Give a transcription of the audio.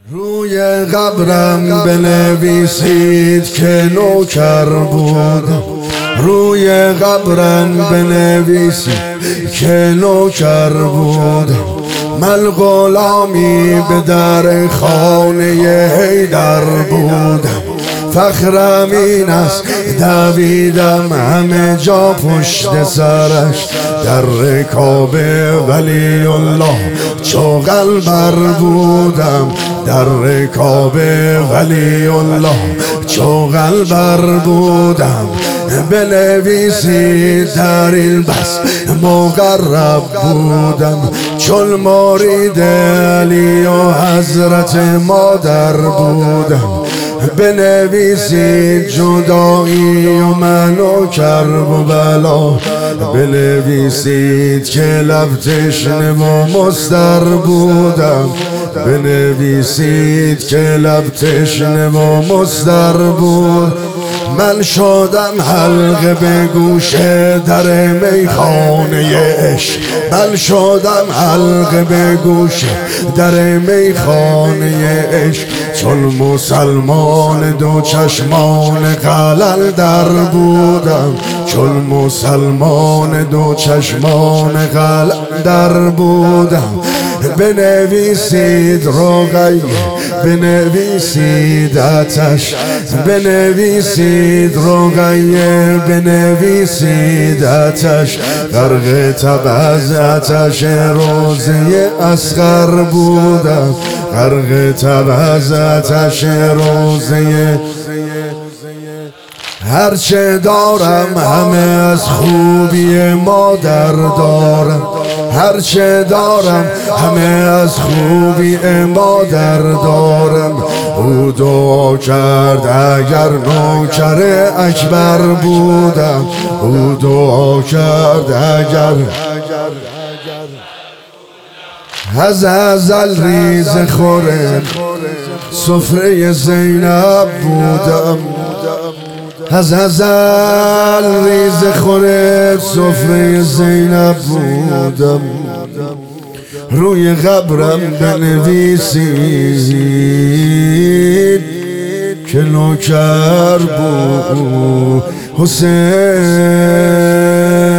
روی قبرم بنویسید که نوکر بودم. روی قبرم بنویسید که نوکر بودم. من غلامی به در خانه حیدر بودم. فخرم این است دویدم همه جا پشت سرش. در رکاب ولی الله چوغل بر بودم. در رکاب ولی الله چوغل بر بودم. بنویسید در این بس مقرب بودم. چون مرید علی و حضرت مادر بودم. بنویسید جدایی و من و کرب و بلا. بنویسید که لب تشنه و مضطر بودم. بنویسید که لب تشنه و مضطر بود. من شدم حلقه به گوش در میخانه عشق. من شدم حلقه به گوش در میخانه عشق. چون مسلمان دو چشمان قلندر بودم. چون مسلمان دو چشمان قلندر بودم. بنویسید رقیه، بنویسید آتش، بنویسید رقیه، بنویسید آتش. غرق تب از آتش روزه اصغر بودم. غرق تب از آتش روزه. هرچه دارم همه از خوبی مادر دارم. هرچه دارم همه از خوبی مادر دارم. او دعا کرد اگر نوکر اکبر بودم. او دعا کرد اگر از ازل ریز خورم سفره زینب بودم. از ازل ریز خورم سفره زینب بودم. روی قبرم بنویسید که نوکر بود حسین.